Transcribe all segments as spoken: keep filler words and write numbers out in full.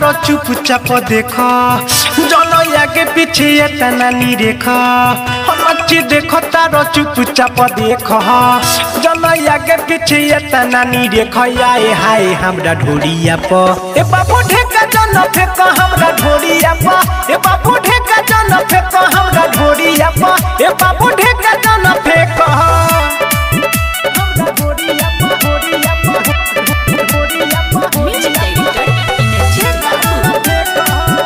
तारो चुपचाप देखो जनया के पीछे तना नी रेखा नची देखो तारो चुपचाप देखो जनया के पीछे तना नी रेखा आए हाय हमरा ढोरिया प ए बाबू ढेका जन फेक हमरा ढोरिया प ए बाबू ढेका जन फेक हमरा ढोरिया प ए बाबू ढेका जन फेक हमरा ढोरिया प ढोरिया प ढोरिया प Music director Energy Babu.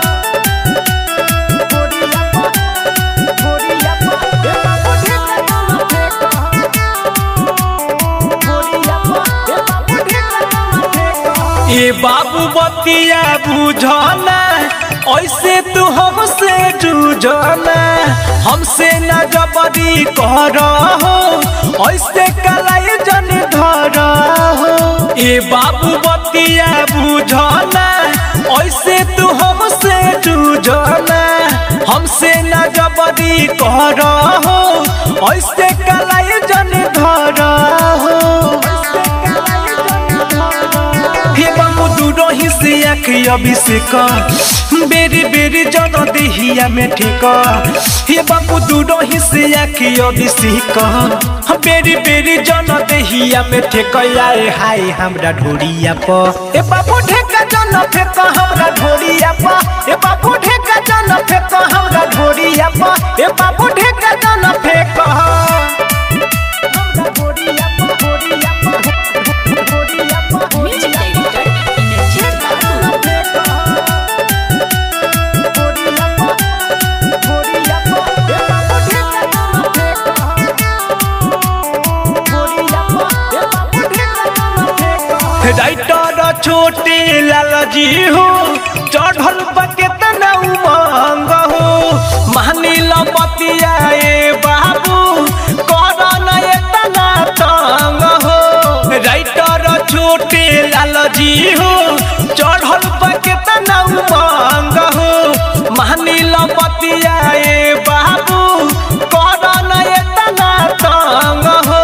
ए बाबू बतिया बुझना ऐसे तू हमसे जूझना हमसे न जबरी कर हो ऐसे कलाई जन धर हो ए बाबू बतिया बुझना ऐसे तू हमसे जूझना हमसे न जबरी कर हो ऐसे कलाई जन धर हो दूरो से अभिषेक बेरी बेरी जन देहिया में ठीक हे बाबू दूरो से अभिषेक बेरी बेरी जन देहिया में ठीक आए हाय हमरा ढोरिया प ए बाबू ढेका जन फेक हमरा ढोरिया प ए बाबू ढेका जन फेक हमरा ढोरिया प ए बाबू ढेका जन फेक हमरा ढोरिया प ढोरिया प ढोरिया प Music director Energy Babu. Writer Chhote Lalji हो चढ़ल बकेतना उमंग हो महनील बतिया ए बाबू करन एतना तंग हो राइटर छोटे लालजी हो चढ़ल बकेतना उमंग हो महनील बतिया ए बाबू करन एतना तंग हो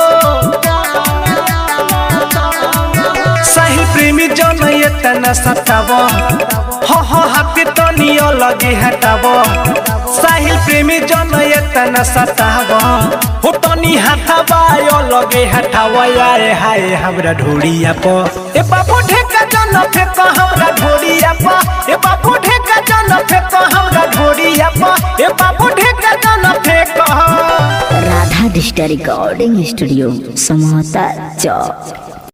साहिल प्रेमी जन एतना सताव हो हो हाथी तनी अलगे हटाव साहिल प्रेमी जन एतना सताव हो तनी हटावा अलगे हटाव आए हाय हमरा ढोरिया प ए बाबू ढेका जन फेक हमरा ढोरिया प ए बाबू ढेका जन फेक हमरा ढोरिया प ए बाबू ढेका जन फेक Radha digital recording studio Samota चौक।